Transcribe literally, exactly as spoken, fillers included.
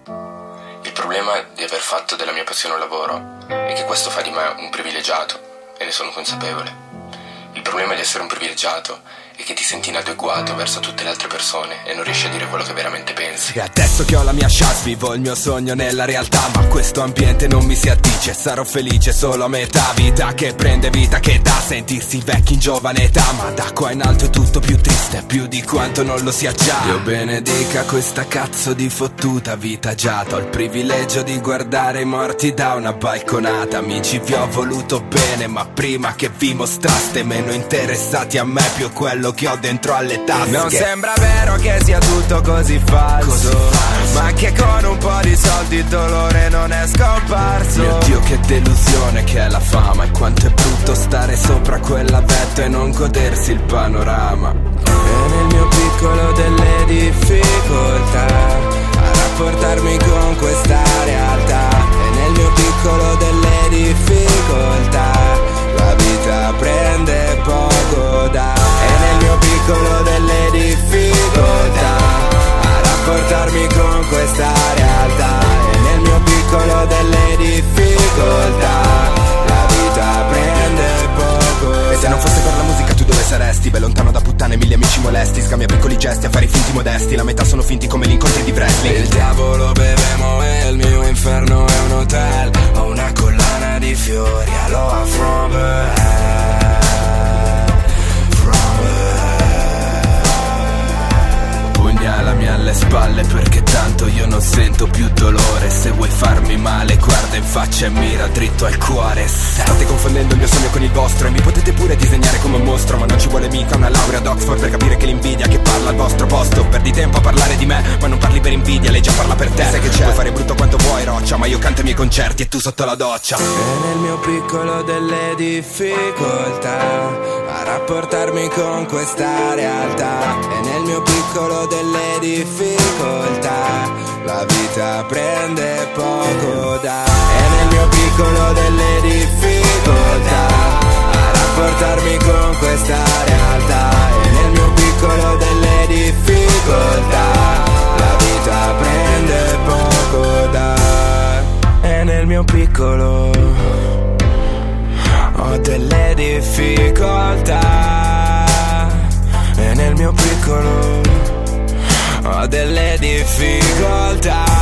Il problema di aver fatto della mia passione un lavoro è che questo fa di me un privilegiato e ne sono consapevole. Il problema di essere un privilegiato è che ti senti inadeguato verso tutte le altre persone e non riesci a dire quello che veramente pensi. E adesso che ho la mia chance vivo il mio sogno nella realtà, ma questo ambiente non mi si addice. Sarò felice solo a metà, vita che prende vita che dà sentirsi vecchi in giovane età. Ma da qua in alto è tutto più triste, più di quanto non lo sia già. Dio benedica questa cazzo di fottuta vita già. Ho il privilegio di guardare i morti da una balconata. Amici vi ho voluto bene, ma prima che vi mostraste meno interessati a me, più quello che ho dentro alle tasche. Non sembra vero che sia tutto così falso, così falso, ma che con un po' di soldi il dolore non è scomparso. Mio Dio che delusione che è la fama, e quanto è brutto stare sopra quella vetta e non godersi il panorama. E nel mio piccolo delle difficoltà a rapportarmi con questa realtà. E nel mio piccolo delle difficoltà la vita prende poco da. E nel mio piccolo delle difficoltà a rapportarmi con questa realtà. E nel mio piccolo delle difficoltà la vita prende poco da. E se non fosse per la musica tu dove saresti? Beh, lontano da puttane, mille amici molesti. Scambia piccoli gesti a fare i finti modesti. La metà sono finti come gli incontri di wrestling. Il diavolo bevemo e il mio inferno è un hotel. Ho una collana di fiori, aloha from hell. Pugnalami alle spalle perché tanto io non sento più dolore. Se vuoi farmi male guarda in faccia e mira dritto al cuore. State confondendo il mio sogno con il vostro e mi potete pure disegnare come un mostro, ma non ci vuole mica una laurea ad Oxford per capire che l'invidia che parla al vostro posto. Perdi tempo a parlare di me ma non parli per invidia, lei già parla per te. Sai che c'è, puoi fare brutto quanto vuoi roccia, ma io canto i miei concerti e tu sotto la doccia. E nel mio piccolo delle difficoltà a rapportarmi con questa realtà. E nel mio piccolo delle difficoltà la vita prende poco da. E nel mio piccolo delle difficoltà a rapportarmi con questa realtà. E nel mio piccolo delle difficoltà la vita prende poco da. E nel mio piccolo ho delle difficoltà. E nel mio piccolo ho delle difficoltà.